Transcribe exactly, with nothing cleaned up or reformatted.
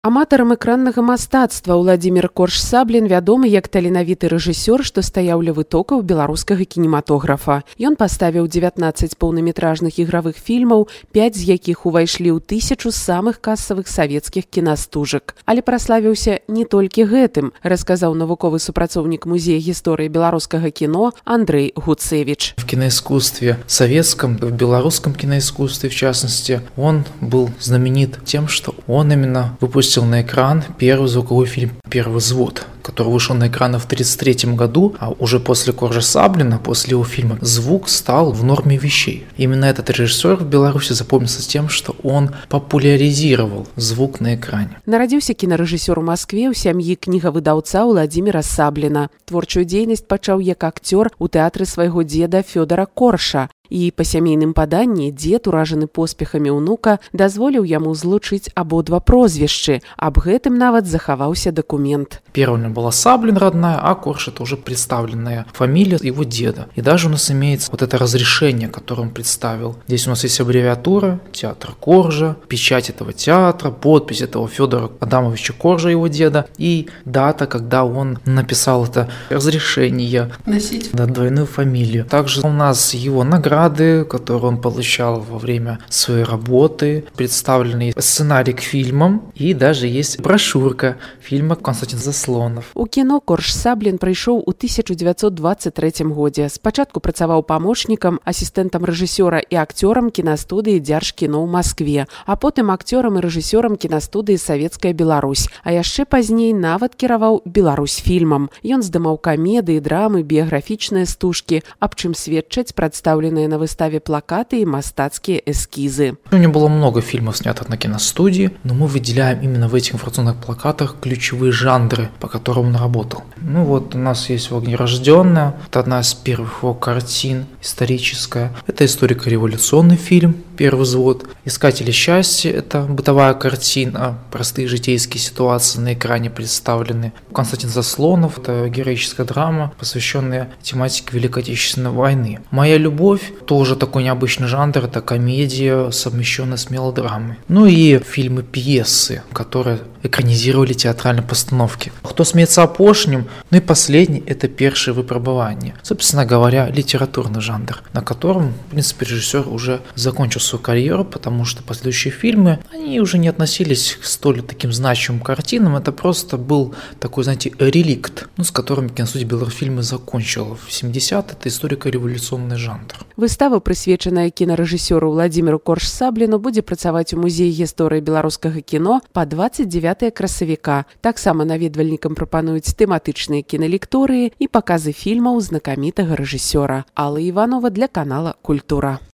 Аматарам экраннага мастацтва Уладзімір Корж-Саблін вядомы як таленавіты рэжысёр, што стаяў ля вытокаў беларускага кінематографа. Ён паставіў дзевятнаццаць поўнаметражных ігравых фільмаў, пяць з якіх увайшлі ў тысячу самых касавых савецкіх кінастужак. Але праславіўся не толькі гэтым, расказаў навуковы супрацоўнік Музея гісторыі беларускага кіно Андрей Гуцевич. В киноискусстве советском, в белорусском киноискусстве в частности, он был знаменит тем, что он именно выпустил на экран первый звуковой фильм «Первый взвод», который вышел на экраны в тридцать третьем году, а уже после Коржа-Саблина, после его фильма, звук стал в норме вещей. Именно этот режиссер в Беларуси запомнился тем, что он популяризировал звук на экране. Нарадзіўся кінарэжысёр у Маскве ў сям'і кнігавыдаўца Уладзіміра Сабліна. Творчую дзейнасць пачаў як акцёр у тэатры свайго дзеда Фёдора Корша. І па сямейным паданні дзед, уражаны поспехамі ўнука, дазволіў яму злучыць абодва прозвішчы. Аб гэтым нават захаваўся дакумент. Первая была Саблин родная, а Корж — это уже представленная фамилия его деда. И даже у нас имеется вот это разрешение, которое он представил. Здесь у нас есть аббревиатура театра Коржа, печать этого театра, подпись этого Федора Адамовича Коржа, его деда, и дата, когда он написал это разрешение носить да, двойную фамилию. Также у нас его награды, которые он получал во время своей работы, представленный сценарий к фильмам, и даже есть брошюрка фильма «Константин Заслонов». У кіно Корж-Саблін прыйшоў у тысяча дзевяцьсот дваццаць трэцім годзе. Спачатку працаваў памочнікам, асістэнтам рэжысёра і акцёрам кінастудыі Дзяржкіно ў Маскве, а потым акцёрам і рэжысёрам кінастудыі «Савецкая Беларусь», а яшчэ пазней нават кіраваў «Беларусь-фільмам». Ён здымаў камедыі, драмы, біяграфічныя стужкі, аб чым сведчаць прадстаўленыя на выставе плакаты и мастацкие эскизы. У него было много фильмов, снятых на киностудии, но мы выделяем именно в этих информационных плакатах ключевые жанры, по которым он работал. Ну вот у нас есть «Огнерожденная», это одна из первых его картин, историческая. Это историко-революционный фильм «Первый взвод». «Искатели счастья» — это бытовая картина, простые житейские ситуации на экране представлены. «Константин Заслонов» — это героическая драма, посвященная тематике Великой Отечественной войны. «Моя любовь» — тоже такой необычный жанр, это комедия, совмещенная с мелодрамой. Ну и фильмы-пьесы, которые экранизировали театральные постановки. «Кто смеется опошним», ну и последний — это «Першие выпробования». Собственно говоря, литературный жанр, на котором, в принципе, режиссер уже закончил свою карьеру, потому что последующие фильмы, они уже не относились к столь таким значимым картинам, это просто был такой, знаете, реликт, ну, с которым киностудия «Беларусьфильмы» закончила. В семидесятые это историко-революционный жанр. Выстава, прысвечаная кінарэжысёру Уладзіміру Корж-Сабліну, будзе працаваць у Музеі гісторыі беларускага кіно па дваццаць дзевятае красавіка. Таксама наведвальнікам прапануюць тэматычныя кіналекторыі і паказы фільмаў знакамітага рэжысёра. Алла Іванова для канала «Культура».